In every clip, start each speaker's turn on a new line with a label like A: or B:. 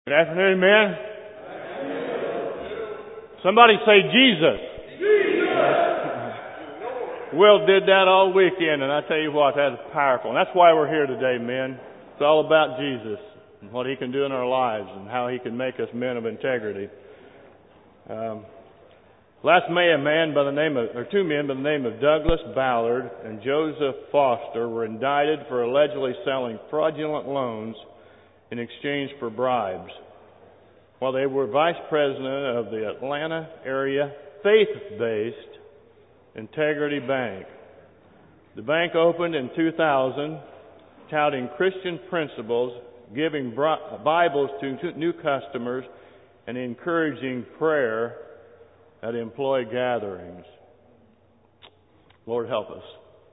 A: Good afternoon, men. Somebody say Jesus. Will did that all weekend, and I tell you what, that is powerful. And that's why we're here today, men. It's all about Jesus and what He can do in our lives and how He can make us men of integrity. Last May, two men by the name of Douglas Ballard and Joseph Foster were indicted for allegedly selling fraudulent loans in exchange for bribes, while they were vice president of the Atlanta area faith-based Integrity Bank. The bank opened in 2000, touting Christian principles, giving Bibles to new customers, and encouraging prayer at employee gatherings. Lord, help us.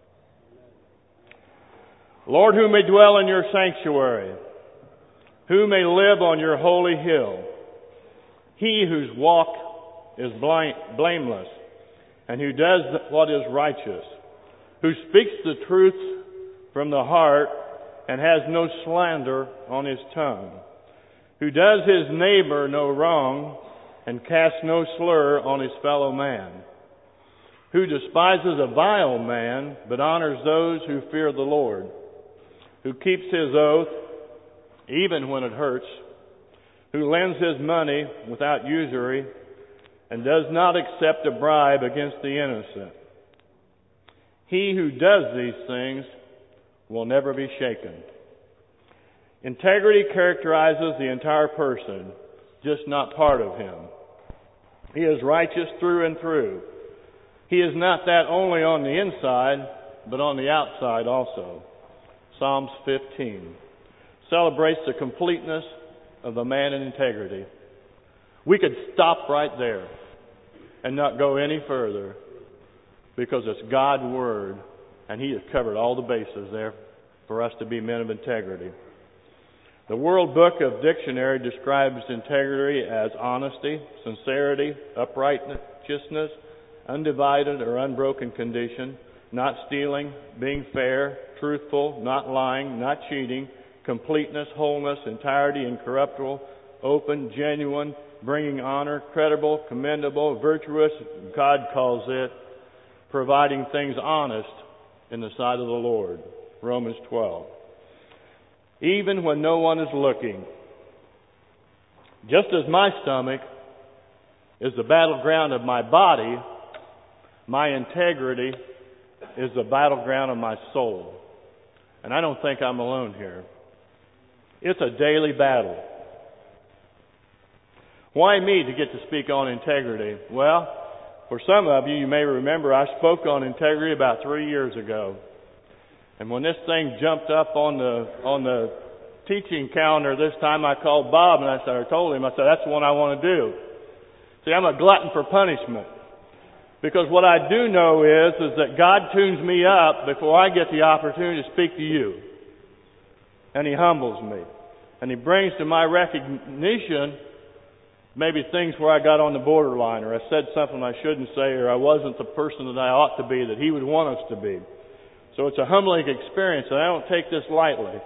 A: Lord, who may dwell in your sanctuary, who may live on your holy hill, he whose walk is blameless, and who does what is righteous, who speaks the truth from the heart and has no slander on his tongue, who does his neighbor no wrong and casts no slur on his fellow man, who despises a vile man but honors those who fear the Lord, who keeps his oath even when it hurts, who lends his money without usury and does not accept a bribe against the innocent. He who does these things will never be shaken. Integrity characterizes the entire person, just not part of him. He is righteous through and through. He is not that only on the inside, but on the outside also. Psalms 15 celebrates the completeness of the man in integrity. We could stop right there and not go any further because it's God's Word, and He has covered all the bases there for us to be men of integrity. The World Book of Dictionary describes integrity as honesty, sincerity, uprightness, undivided or unbroken condition, not stealing, being fair, truthful, not lying, not cheating, completeness, wholeness, entirety, incorruptible, open, genuine, bringing honor, credible, commendable, virtuous, God calls it, providing things honest in the sight of the Lord. Romans 12. Even when no one is looking. Just as my stomach is the battleground of my body, my integrity is the battleground of my soul. And I don't think I'm alone here. It's a daily battle. Why me to get to speak on integrity? Well, for some of you, you may remember I spoke on integrity about 3 years ago. And when this thing jumped up on the teaching calendar this time, I called Bob and I told him, that's the one I want to do. See, I'm a glutton for punishment. Because what I do know is that God tunes me up before I get the opportunity to speak to you. And He humbles me. And He brings to my recognition maybe things where I got on the borderline, or I said something I shouldn't say, or I wasn't the person that I ought to be, that He would want us to be. So it's a humbling experience, and I don't take this lightly.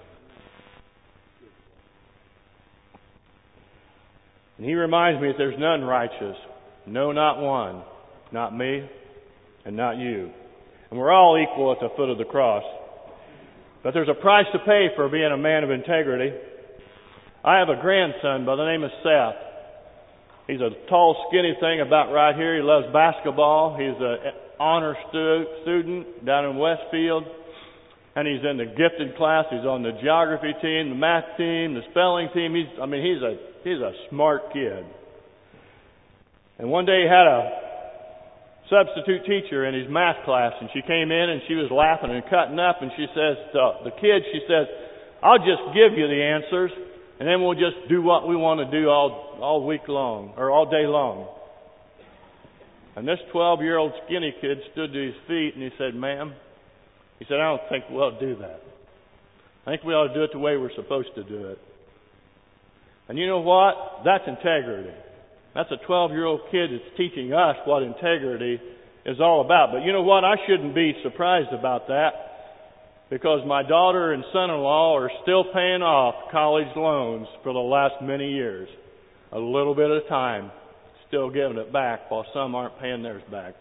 A: And He reminds me that there's none righteous. No, not one. Not me, and not you. And we're all equal at the foot of the cross. But there's a price to pay for being a man of integrity. I have a grandson by the name of Seth. He's a tall, skinny thing about right here. He loves basketball. He's an honor student down in Westfield. And he's in the gifted class. He's on the geography team, the math team, the spelling team. He's a smart kid. And one day he had a substitute teacher in his math class, and she came in and she was laughing and cutting up, and she says to the kids, she says, I'll just give you the answers, and then we'll just do what we want to do all week long, or all day long. And this 12-year-old skinny kid stood to his feet, and he said, ma'am, he said, I don't think we ought to do that. I think we ought to do it the way we're supposed to do it. And you know what? That's integrity. That's a 12-year-old kid that's teaching us what integrity is all about. But you know what? I shouldn't be surprised about that. because my daughter and son-in-law are still paying off college loans for the last many years. A little bit at a time, still giving it back while some aren't paying theirs back.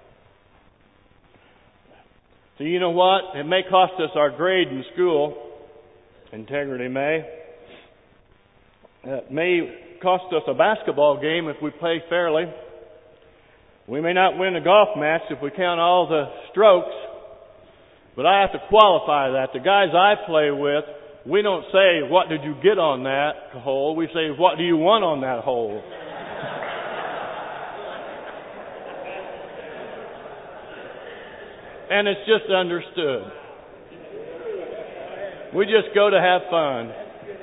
A: So you know what? It may cost us our grade in school. Integrity may. It may cost us a basketball game if we play fairly. We may not win a golf match if we count all the strokes. But I have to qualify that. The guys I play with, we don't say, what did you get on that hole? We say, what do you want on that hole? And it's just understood. We just go to have fun.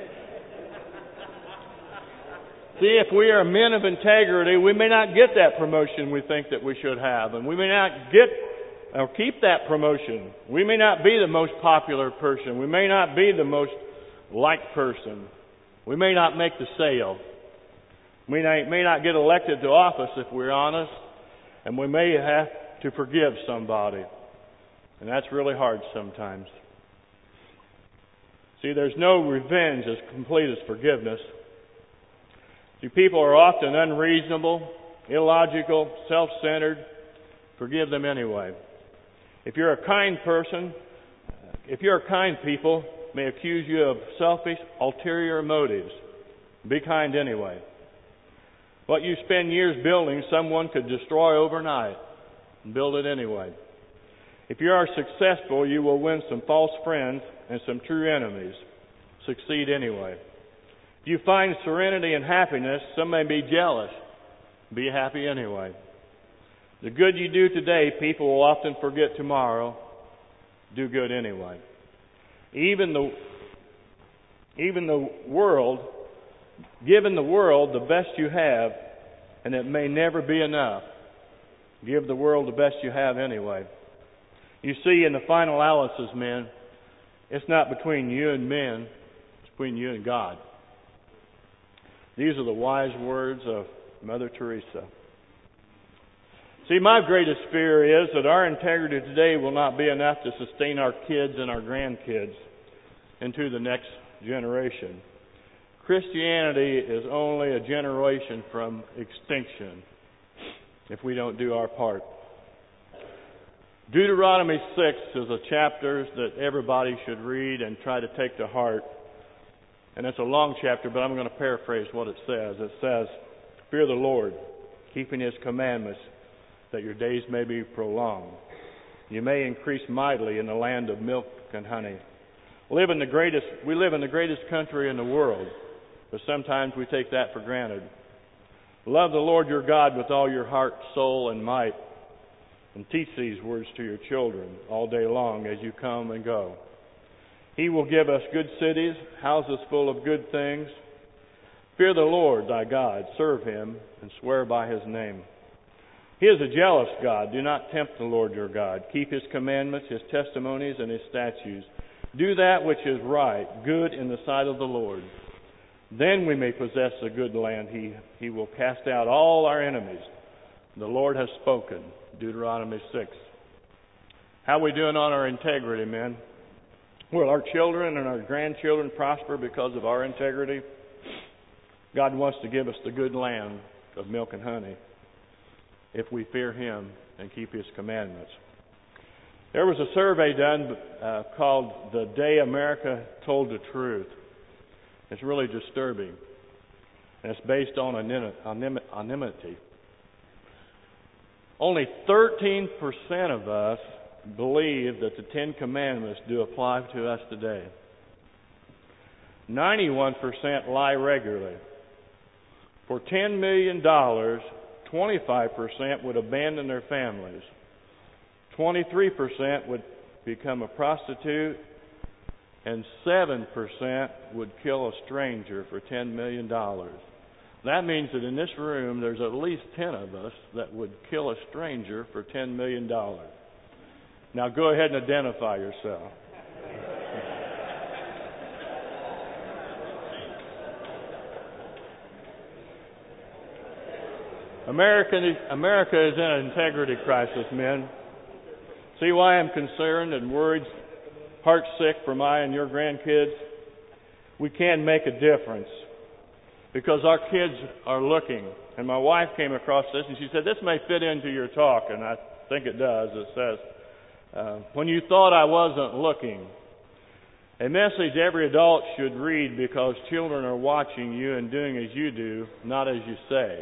A: See, if we are men of integrity, we may not get that promotion we think that we should have. And we may not get or keep that promotion. We may not be the most popular person. We may not be the most liked person. We may not make the sale. We may not get elected to office if we're honest. And we may have to forgive somebody. And that's really hard sometimes. See, there's no revenge as complete as forgiveness. See, people are often unreasonable, illogical, self-centered. Forgive them anyway. If you're a kind people may accuse you of selfish, ulterior motives. Be kind anyway. What you spend years building, someone could destroy overnight. Build it anyway. If you are successful, you will win some false friends and some true enemies. Succeed anyway. If you find serenity and happiness, some may be jealous. Be happy anyway. The good you do today, people will often forget tomorrow. Do good anyway. Given the world the best you have, and it may never be enough. Give the world the best you have anyway. You see, in the final analysis, men, it's not between you and men, it's between you and God. These are the wise words of Mother Teresa. See, my greatest fear is that our integrity today will not be enough to sustain our kids and our grandkids into the next generation. Christianity is only a generation from extinction if we don't do our part. Deuteronomy 6 is a chapter that everybody should read and try to take to heart. And it's a long chapter, but I'm going to paraphrase what it says. It says, "Fear the Lord, keeping His commandments, that your days may be prolonged. You may increase mightily in the land of milk and honey." We live in the greatest country in the world, but sometimes we take that for granted. Love the Lord your God with all your heart, soul, and might, and teach these words to your children all day long as you come and go. He will give us good cities, houses full of good things. Fear the Lord thy God, serve Him, and swear by His name. He is a jealous God. Do not tempt the Lord your God. Keep His commandments, His testimonies, and His statutes. Do that which is right, good in the sight of the Lord. Then we may possess the good land. He will cast out all our enemies. The Lord has spoken. Deuteronomy 6. How are we doing on our integrity, men? Will our children and our grandchildren prosper because of our integrity? God wants to give us the good land of milk and honey if we fear Him and keep His commandments. There was a survey done called "The Day America Told the Truth." It's really disturbing. And it's based on anonymity. Only 13% of us believe that the Ten Commandments do apply to us today. 91% lie regularly. For $10 million, 25% would abandon their families. 23% would become a prostitute. And 7% would kill a stranger for $10 million. That means that in this room, there's at least 10 of us that would kill a stranger for $10 million. Now go ahead and identify yourself. America is in an integrity crisis, men. See why I'm concerned and worried heartsick for my and your grandkids, we can make a difference because our kids are looking. And my wife came across this and she said, this may fit into your talk, and I think it does. It says, when you thought I wasn't looking. A message every adult should read because children are watching you and doing as you do, not as you say.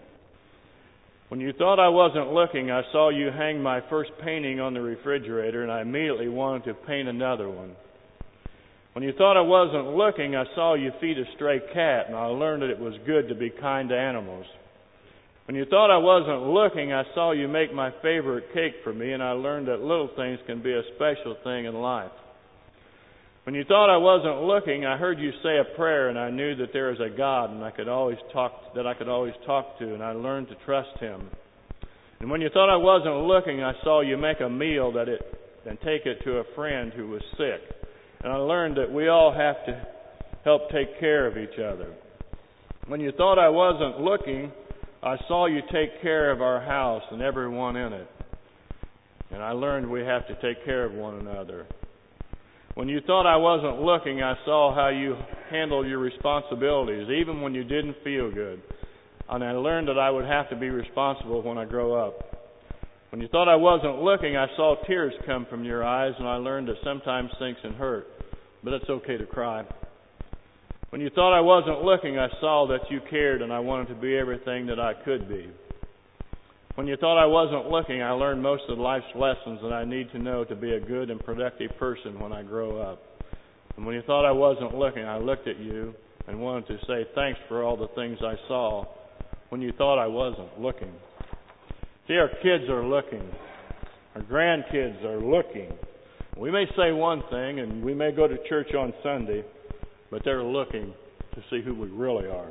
A: When you thought I wasn't looking, I saw you hang my first painting on the refrigerator, and I immediately wanted to paint another one. When you thought I wasn't looking, I saw you feed a stray cat, and I learned that it was good to be kind to animals. When you thought I wasn't looking, I saw you make my favorite cake for me, and I learned that little things can be a special thing in life. When you thought I wasn't looking, I heard you say a prayer, and I knew that there is a God, and I could always talk to, and I learned to trust Him. And when you thought I wasn't looking, I saw you make a meal and take it to a friend who was sick. And I learned that we all have to help take care of each other. When you thought I wasn't looking, I saw you take care of our house and everyone in it. And I learned we have to take care of one another. When you thought I wasn't looking, I saw how you handled your responsibilities, even when you didn't feel good. And I learned that I would have to be responsible when I grow up. When you thought I wasn't looking, I saw tears come from your eyes, and I learned that sometimes things can hurt, but it's okay to cry. When you thought I wasn't looking, I saw that you cared, and I wanted to be everything that I could be. When you thought I wasn't looking, I learned most of life's lessons that I need to know to be a good and productive person when I grow up. And when you thought I wasn't looking, I looked at you and wanted to say thanks for all the things I saw when you thought I wasn't looking. See, our kids are looking. Our grandkids are looking. We may say one thing and we may go to church on Sunday, but they're looking to see who we really are.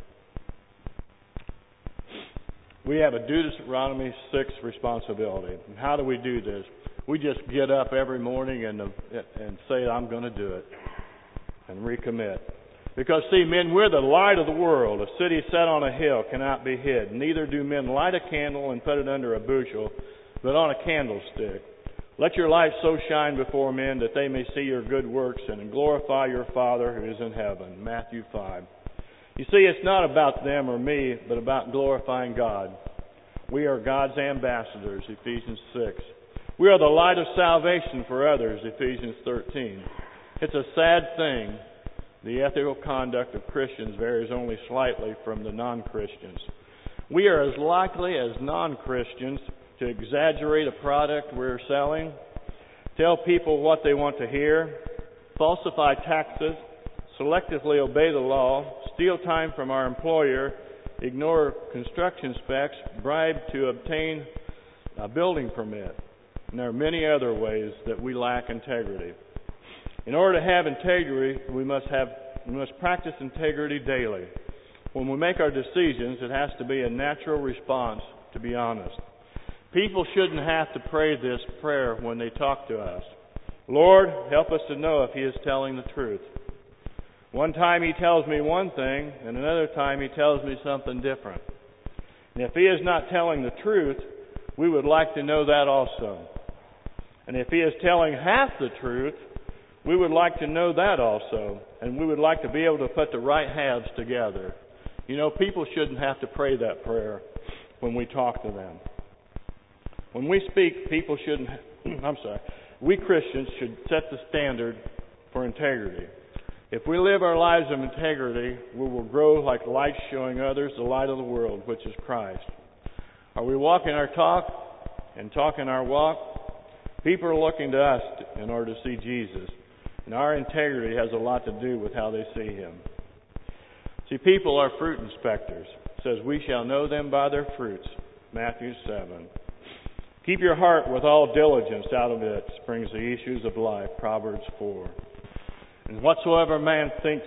A: We have a Deuteronomy 6 responsibility. And how do we do this? We just get up every morning and say, I'm going to do it, and recommit. Because, see, men, we're the light of the world. A city set on a hill cannot be hid. Neither do men light a candle and put it under a bushel, but on a candlestick. Let your light so shine before men that they may see your good works and glorify your Father who is in heaven. Matthew 5. You see, it's not about them or me, but about glorifying God. We are God's ambassadors, Ephesians 6. We are the light of salvation for others, Ephesians 13. It's a sad thing. The ethical conduct of Christians varies only slightly from the non-Christians. We are as likely as non-Christians to exaggerate a product we're selling, tell people what they want to hear, falsify taxes, selectively obey the law, steal time from our employer, ignore construction specs, bribe to obtain a building permit. And there are many other ways that we lack integrity. In order to have integrity, we must practice integrity daily. When we make our decisions, it has to be a natural response, to be honest. People shouldn't have to pray this prayer when they talk to us. Lord, help us to know if He is telling the truth. One time He tells me one thing, and another time He tells me something different. And if He is not telling the truth, we would like to know that also. And if He is telling half the truth, we would like to know that also. And we would like to be able to put the right halves together. You know, people shouldn't have to pray that prayer when we talk to them. When we speak, people shouldn't... We Christians should set the standard for integrity. If we live our lives of integrity, we will grow like lights showing others the light of the world, which is Christ. Are we walking our talk and talking our walk? People are looking to us in order to see Jesus. And our integrity has a lot to do with how they see Him. See, people are fruit inspectors. It says, we shall know them by their fruits. Matthew 7. Keep your heart with all diligence, out of it springs the issues of life. Proverbs 4. And whatsoever man thinks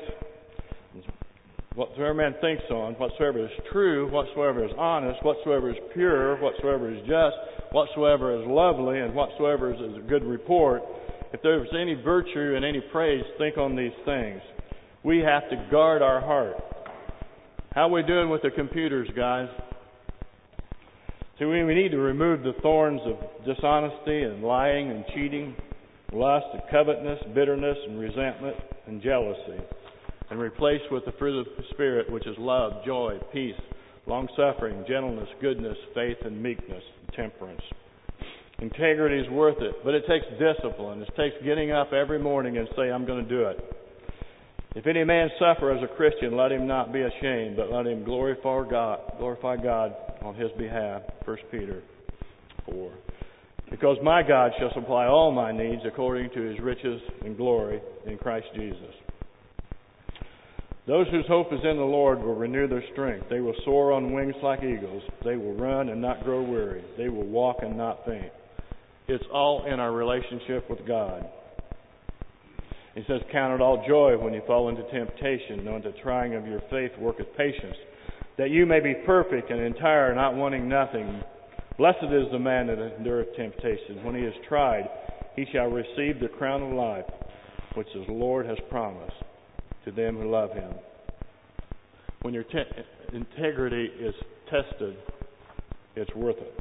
A: on, whatsoever is true, whatsoever is honest, whatsoever is pure, whatsoever is just, whatsoever is lovely, and whatsoever is a good report, if there's any virtue and any praise, think on these things. We have to guard our heart. How are we doing with the computers, guys? See, we need to remove the thorns of dishonesty and lying and cheating. lust, and covetousness, bitterness, and resentment, and jealousy, and replace with the fruit of the Spirit, which is love, joy, peace, long-suffering, gentleness, goodness, faith, and meekness, and temperance. Integrity is worth it, but it takes discipline. It takes getting up every morning and say, I'm going to do it. If any man suffer as a Christian, let him not be ashamed, but let him glorify God on his behalf. 1 Peter 4. Because my God shall supply all my needs according to his riches and glory in Christ Jesus. Those whose hope is in the Lord will renew their strength. They will soar on wings like eagles. They will run and not grow weary. They will walk and not faint. It's all in our relationship with God. He says, count it all joy when you fall into temptation, knowing the trying of your faith worketh patience, that you may be perfect and entire, not wanting nothing. Blessed is the man that endureth temptation. When he is tried, he shall receive the crown of life, which the Lord has promised to them who love him. When your integrity is tested, it's worth it.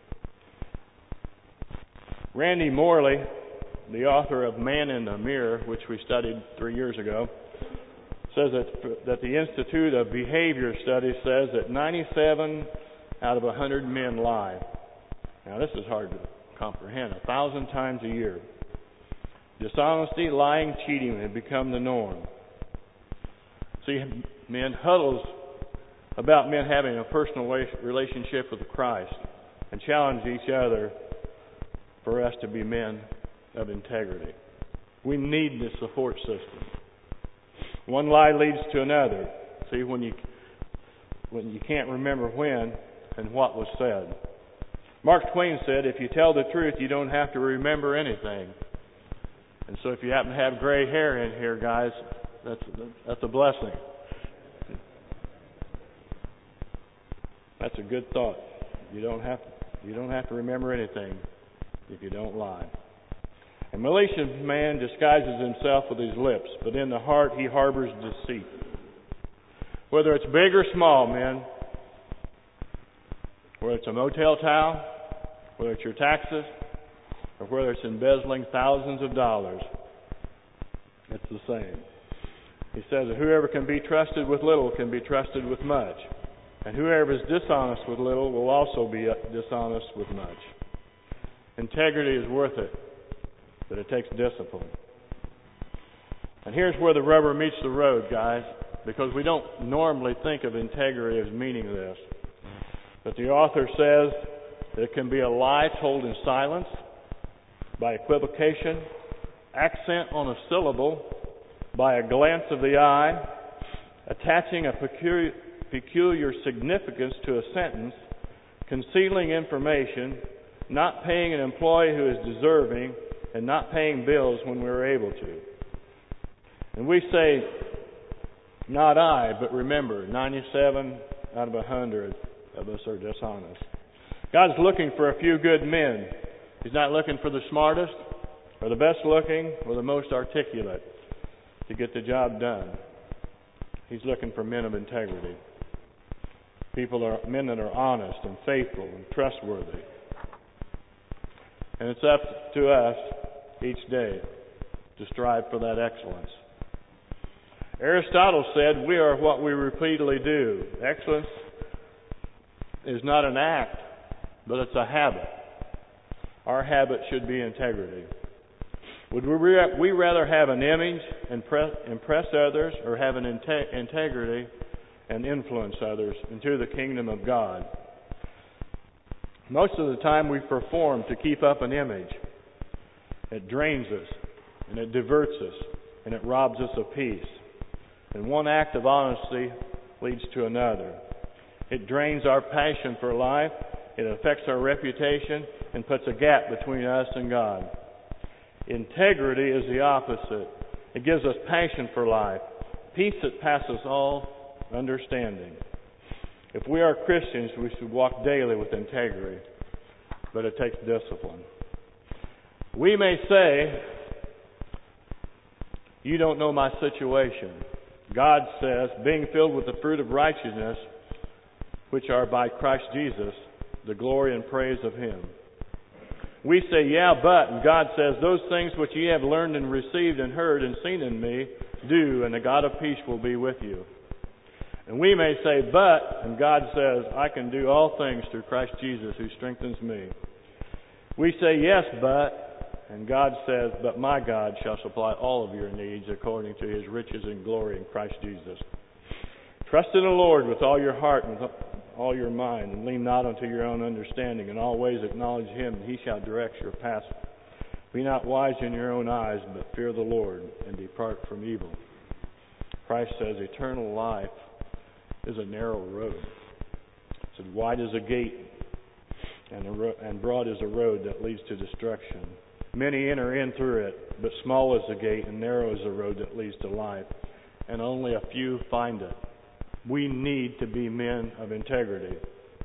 A: Randy Morley, the author of Man in the Mirror, which we studied 3 years ago, says that the Institute of Behavior Studies says that 97 out of 100 men lie. Now, this is hard to comprehend. 1,000 times a year. Dishonesty, lying, cheating have become the norm. See, men huddles about men having a personal relationship with Christ and challenge each other for us to be men of integrity. We need this support system. One lie leads to another. See, when you can't remember when and what was said. Mark Twain said, if you tell the truth, you don't have to remember anything. And so if you happen to have gray hair in here, guys, that's a blessing. That's a good thought. You don't have to remember anything if you don't lie. A malicious man disguises himself with his lips, but in the heart he harbors deceit. Whether it's big or small, men, whether it's a motel towel, whether it's your taxes, or whether it's embezzling thousands of dollars, it's the same. He says that whoever can be trusted with little can be trusted with much. And whoever is dishonest with little will also be dishonest with much. Integrity is worth it, but it takes discipline. And here's where the rubber meets the road, guys, because we don't normally think of integrity as meaning this. But the author says that it can be a lie told in silence, by equivocation, accent on a syllable, by a glance of the eye, attaching a peculiar significance to a sentence, concealing information, not paying an employee who is deserving, and not paying bills when we're able to. And we say, not I, but remember, 97 out of 100 of us are dishonest. God's looking for a few good men. He's not looking for the smartest or the best looking or the most articulate to get the job done. He's looking for men of integrity. Men that are honest and faithful and trustworthy. And it's up to us each day to strive for that excellence. Aristotle said, we are what we repeatedly do. Excellence is not an act, but it's a habit. Our habit should be integrity. Would we rather have an image and impress others, or have an integrity and influence others into the kingdom of God? Most of the time we perform to keep up an image. It drains us, and it diverts us, and it robs us of peace. And one act of honesty leads to another. It drains our passion for life, it affects our reputation, and puts a gap between us and God. Integrity is the opposite. It gives us passion for life, peace that passes all understanding. If we are Christians, we should walk daily with integrity, but it takes discipline. We may say, you don't know my situation. God says, being filled with the fruit of righteousness, which are by Christ Jesus, the glory and praise of Him. We say, yeah, but, and God says, those things which ye have learned and received and heard and seen in me, do, and the God of peace will be with you. And we may say, but, and God says, I can do all things through Christ Jesus who strengthens me. We say, yes, but, and God says, but my God shall supply all of your needs according to his riches and glory in Christ Jesus. Trust in the Lord with all your heart and with all your mind, and lean not unto your own understanding. In all ways acknowledge him, and he shall direct your paths. Be not wise in your own eyes, but fear the Lord, and depart from evil. Christ says eternal life is a narrow road. It's as wide as a gate, and broad is a road that leads to destruction. Many enter in through it, but small is the gate, and narrow is the road that leads to life, and only a few find it. We need to be men of integrity.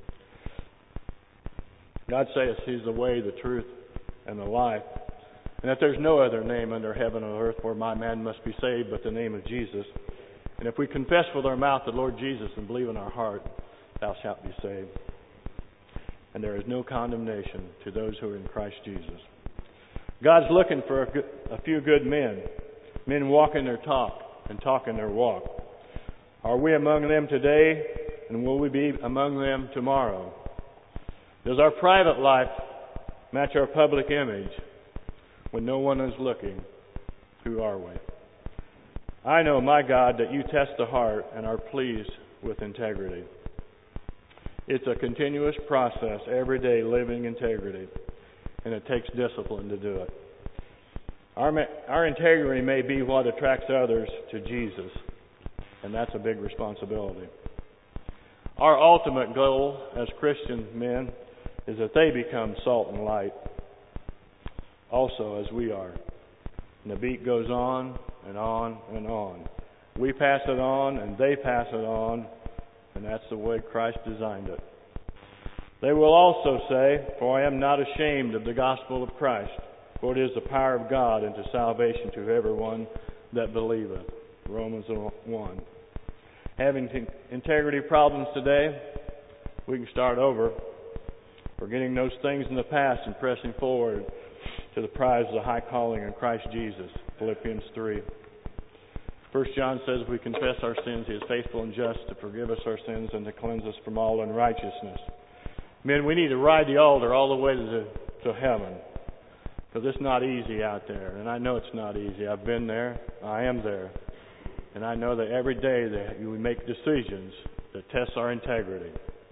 A: God says he's the way, the truth, and the life, and that there's no other name under heaven or earth whereby man must be saved but the name of Jesus. And if we confess with our mouth the Lord Jesus and believe in our heart, thou shalt be saved. And there is no condemnation to those who are in Christ Jesus. God's looking for a few good men walking their talk and talking their walk. Are we among them today, and will we be among them tomorrow? Does our private life match our public image? When no one is looking, who are we? I know, my God, that you test the heart and are pleased with integrity. It's a continuous process, every day living integrity, and it takes discipline to do it. Our integrity may be what attracts others to Jesus, and that's a big responsibility. Our ultimate goal as Christian men is that they become salt and light, also as we are. And the beat goes on and on and on. We pass it on and they pass it on, and that's the way Christ designed it. They will also say, for I am not ashamed of the gospel of Christ, for it is the power of God unto salvation to everyone that believeth. Romans 1. Having integrity problems today, we can start over, forgetting those things in the past and pressing forward to the prize of the high calling in Christ Jesus. Philippians 3. 1 John says if we confess our sins, he is faithful and just to forgive us our sins and to cleanse us from all unrighteousness. Men, we need to ride the altar all the way to heaven, because it's not easy out there, and I know it's not easy. I've been there. I am there. And I know that every day that we make decisions that test our integrity.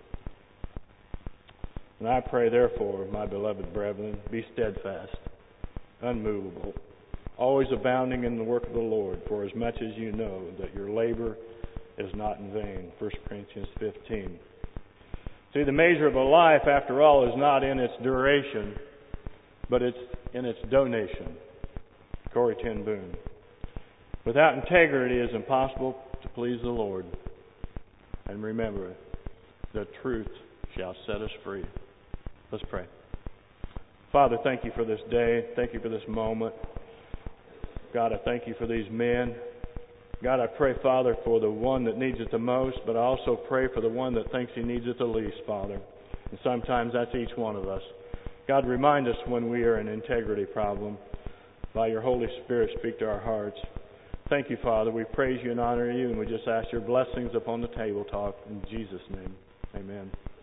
A: And I pray, therefore, my beloved brethren, be steadfast, unmovable, always abounding in the work of the Lord, for as much as you know that your labor is not in vain. 1 Corinthians 15. See, the measure of a life, after all, is not in its duration, but it's in its donation. Corrie ten Boom. Without integrity, it is impossible to please the Lord. And remember, the truth shall set us free. Let's pray. Father, thank you for this day. Thank you for this moment. God, I thank you for these men. God, I pray, Father, for the one that needs it the most, but I also pray for the one that thinks he needs it the least, Father. And sometimes that's each one of us. God, remind us when we are in an integrity problem. By your Holy Spirit, speak to our hearts. Thank you, Father. We praise you and honor you, and we just ask your blessings upon the table talk. In Jesus' name, amen.